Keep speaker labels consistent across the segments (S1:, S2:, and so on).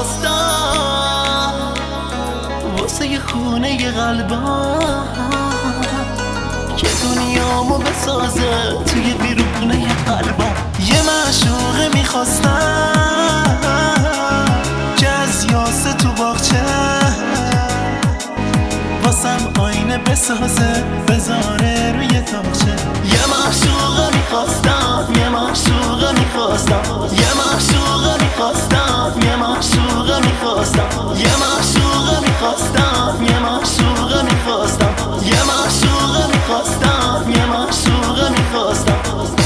S1: میخواستم واسه خونه قلبم که دنیامو بسازه توی بیرونه قلبم. یه معشوقه میخواستم که از یاسه تو باغچه واسم آینه بسازه بذاره روی تاقچه. یه معشوقه میخواستم، یه معشوقه میخواستم، یه معشوقه میخواستم، یه معشوقه میخواستم، یه معشوقه میخواستم، یه معشوقه میخواستم، یه معشوقه میخواستم، یه معشوقه میخواستم.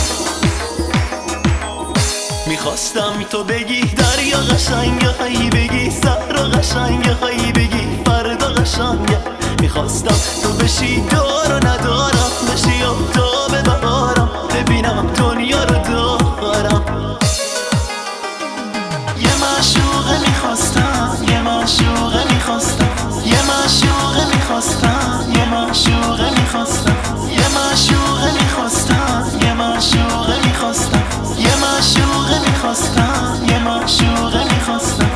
S1: میخواستم تو بگی دریا قشنگه، هی بگی صحرا قشنگه، هی بگی فردا قشنگه. میخواستم تو بشی دار و ندارم، بشی آفتاب بهارم، ببینم دنیا رو دارم. یه معشوقه میخواستم، یه معشوقه میخواستم، یه معشوقه میخواستم، یه معشوقه میخواستم، یه معشوقه میخواستم، یه معشوقه میخواستم، یه معشوقه میخواستم، یه معشوقه میخواستم.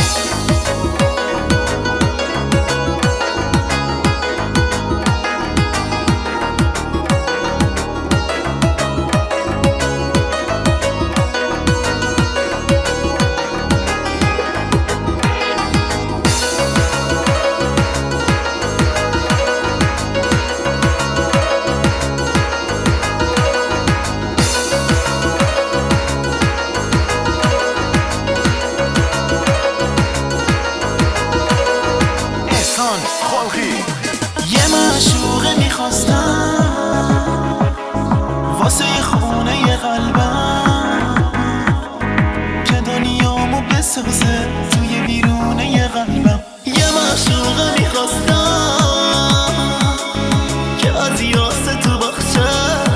S1: یه معشوقه میخواستم واسه خونه قلبم که دنیامو بسازه توی بیرونه قلبم. یه معشوقه میخواستم که از یاسه تو باغچه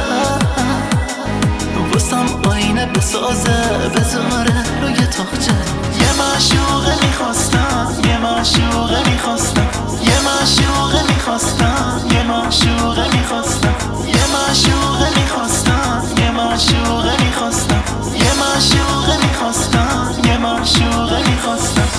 S1: واسم آینه بسازه بذاره روی تاقچه. یه معشوقه میخواستم، یه معشوقه میخواستم، یه معشوقه میخواستم، یه معشوقه میخواستم، یه معشوقه میخواستم، یه معشوقه میخواستم، یه معشوقه میخواستم، یه معشوقه میخواستم.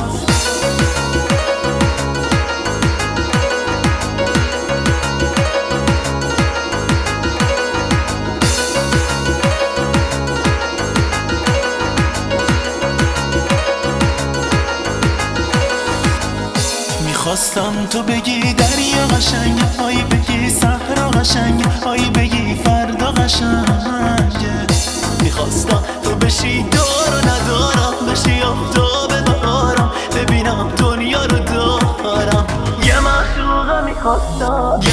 S1: میخواستم تو بگی دریا قشنگه، هایی بگی صحرا قشنگه، هایی بگی فردا قشنگه. میخواستم تو بشی دار و ندارم، بشی آفتاب بهارم، ببینم دنیا رو دارم. یه معشوقه میخواستم،